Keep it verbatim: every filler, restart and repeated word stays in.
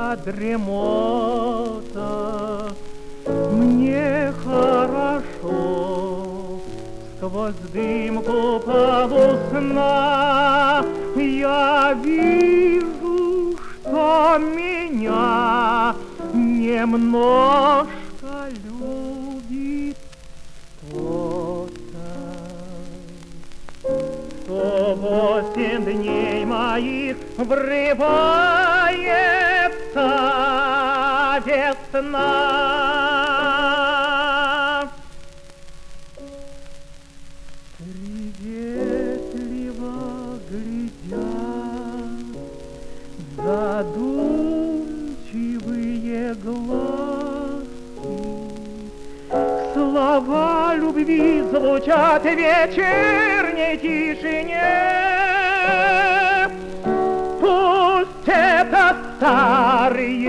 дремота. Мне хорошо сквозь дымку полусна. Я вижу, что меня немножко любит кто-то. Сто восемь дней моих врывается весна. Приветливо глядят задумчивые глазки. Слова любви звучат в вечерней тишине. Пусть это старые